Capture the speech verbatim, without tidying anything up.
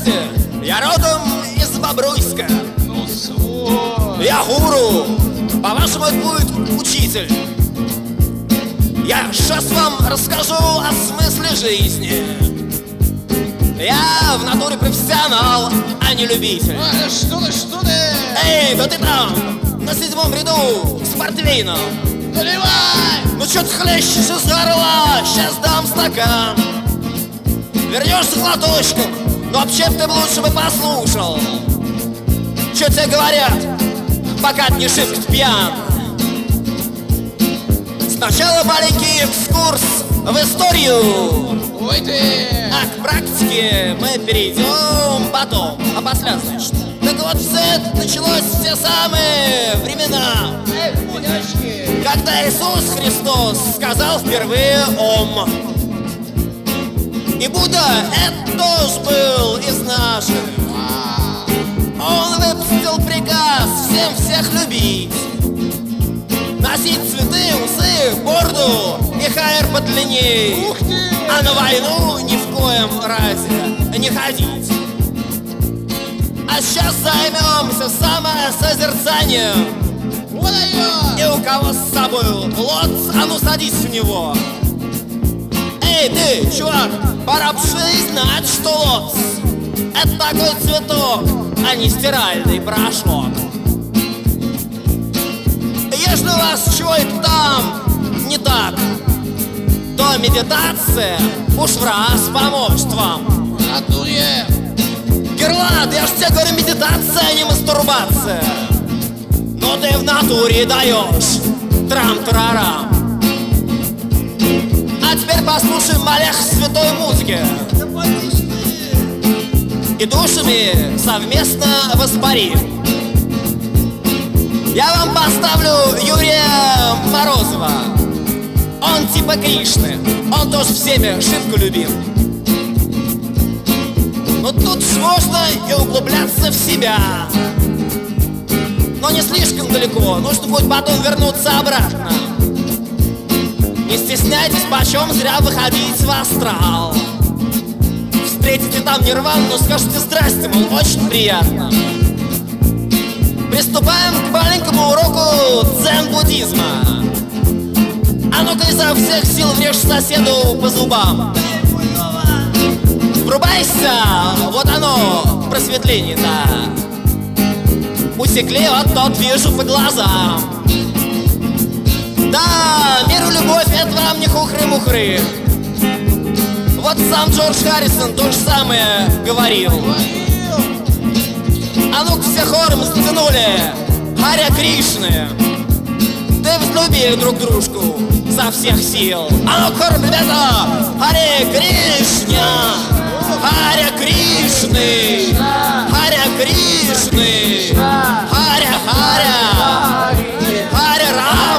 знаете, я родом из Бобруйска. Ну, свой. Я гуру, по-вашему, это будет учитель. Я сейчас вам расскажу о смысле жизни. Я в натуре профессионал, а не любитель. А, что ты, что ты? Эй, да ты там, на седьмом ряду, с портвейном. Наливай! Ну чё ты хлещешь из горла, сейчас дам стакан. Вернешься глоточком, но вообще ты лучше бы послушал. Чё тебе говорят, пока ты не шибко пьян. Сначала маленький экскурс в историю. Ой ты! А к практике мы перейдем потом. А после, значит. Так вот, все это началось в те самые времена, Эх, мудачки! когда Иисус Христос сказал впервые «Ом». И Будда это тоже был из наших. Он выпустил приказ всем всех любить, носить цветы, усы, бороду и хайр подлинней. Ух ты! А на войну ни в коем разе не ходить. А сейчас займемся самосозерцанием. Вот И ее! у кого с собой лот, а ну садись в него. Эй, ты, чувак, пора бы знать, что лот — это такой цветок, а не стиральный порошок. Если у вас чего-то там не так, то медитация уж в раз поможет вам. Натуре! Герланд, я ж тебе говорю, медитация, а не мастурбация. Но ты в натуре даешь трам-тарарам. А теперь послушаем малех святой музыки. И душами совместно воспарим. Я вам поставлю Юрия Морозова. Он типа Кришны, он тоже всеми шибко любим. Но тут ж можно и углубляться в себя. Но не слишком далеко, нужно будет потом вернуться обратно. Не стесняйтесь почем зря выходить в астрал. Встретите там нирвану, но скажете здрасте, мол, очень приятно. Приступаем к маленькому уроку дзен-буддизма. А ну-ка изо всех сил врежь соседу по зубам. Врубайся, вот оно, просветление-то. Усекли, вот тот вижу по глазам. Да, мир и любовь, это вам не хухры-мухры. Вот сам Джордж Харрисон то же самое говорил. А ну-ка все хором затянули Харе Кришны. Ты взлюбили друг дружку со всех сил. А ну-ка хором, ребята! Харе Кришна! Харе Кришны! Харе Кришны! Харе Харе! Харе Рама!